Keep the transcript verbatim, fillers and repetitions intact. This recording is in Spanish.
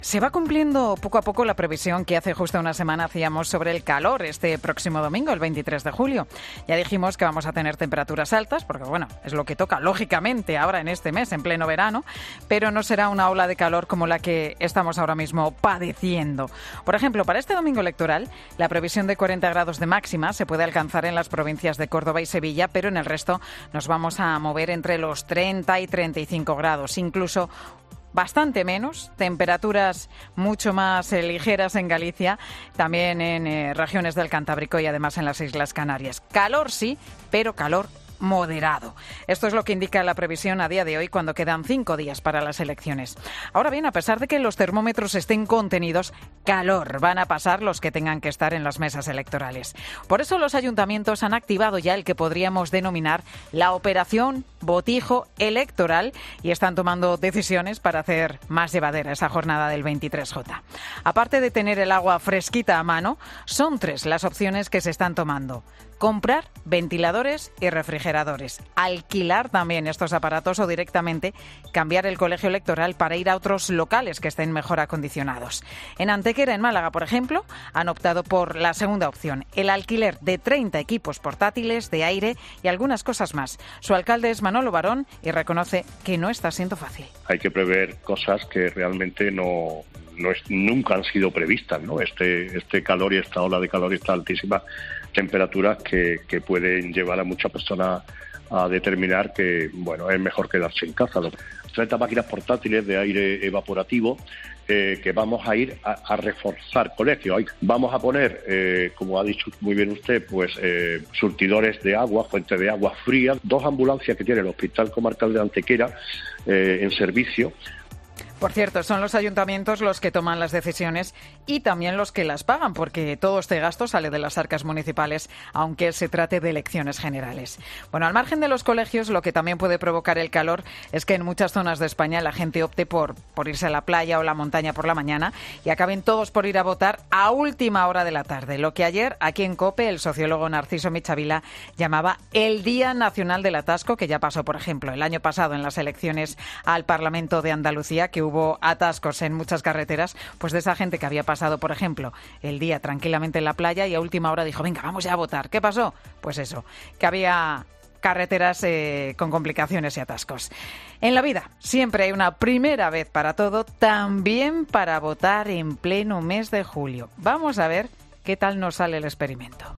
Se va cumpliendo poco a poco la previsión que hace justo una semana hacíamos sobre el calor este próximo domingo, el veintitrés de julio. Ya dijimos que vamos a tener temperaturas altas, porque bueno, es lo que toca, lógicamente, ahora en este mes, en pleno verano, pero no será una ola de calor como la que estamos ahora mismo padeciendo. Por ejemplo, para este domingo electoral, la previsión de cuarenta grados de máxima se puede alcanzar en las provincias de Córdoba y Sevilla, pero en el resto nos vamos a mover entre los treinta y treinta y cinco grados, incluso bastante menos, temperaturas mucho más eh, ligeras en Galicia, también en eh, regiones del Cantábrico y además en las Islas Canarias. Calor sí, pero calor moderado. Esto es lo que indica la previsión a día de hoy cuando quedan cinco días para las elecciones. Ahora bien, a pesar de que los termómetros estén contenidos, calor van a pasar los que tengan que estar en las mesas electorales. Por eso los ayuntamientos han activado ya el que podríamos denominar la operación botijo electoral y están tomando decisiones para hacer más llevadera esa jornada del veintitrés J. Aparte de tener el agua fresquita a mano, son tres las opciones que se están tomando. Comprar ventiladores y refrigeradores, alquilar también estos aparatos o directamente cambiar el colegio electoral para ir a otros locales que estén mejor acondicionados. En Antequera, en Málaga, por ejemplo, han optado por la segunda opción, el alquiler de treinta equipos portátiles de aire y algunas cosas más. Su alcalde es Manolo Barón y reconoce que no está siendo fácil. Hay que prever cosas que realmente no... No es, nunca han sido previstas, ¿no? Este, este calor y esta ola de calor y esta altísima temperaturas que, que pueden llevar a muchas personas a determinar que, bueno, es mejor quedarse en casa. treinta máquinas portátiles de aire evaporativo eh, que vamos a ir a, a reforzar colegios. Vamos a poner, eh, como ha dicho muy bien usted, pues eh, surtidores de agua, fuentes de agua fría, dos ambulancias que tiene el Hospital Comarcal de Antequera eh, en servicio. Por cierto, son los ayuntamientos los que toman las decisiones y también los que las pagan, porque todo este gasto sale de las arcas municipales, aunque se trate de elecciones generales. Bueno, al margen de los colegios, lo que también puede provocar el calor es que en muchas zonas de España la gente opte por, por irse a la playa o la montaña por la mañana y acaben todos por ir a votar a última hora de la tarde. Lo que ayer, aquí en COPE, el sociólogo Narciso Michavila llamaba el Día Nacional del Atasco, que ya pasó, por ejemplo, el año pasado en las elecciones al Parlamento de Andalucía, que hubo hubo atascos en muchas carreteras, pues de esa gente que había pasado, por ejemplo, el día tranquilamente en la playa y a última hora dijo, venga, vamos ya a votar. ¿Qué pasó? Pues eso, que había carreteras eh, con complicaciones y atascos. En la vida siempre hay una primera vez para todo, también para votar en pleno mes de julio. Vamos a ver qué tal nos sale el experimento.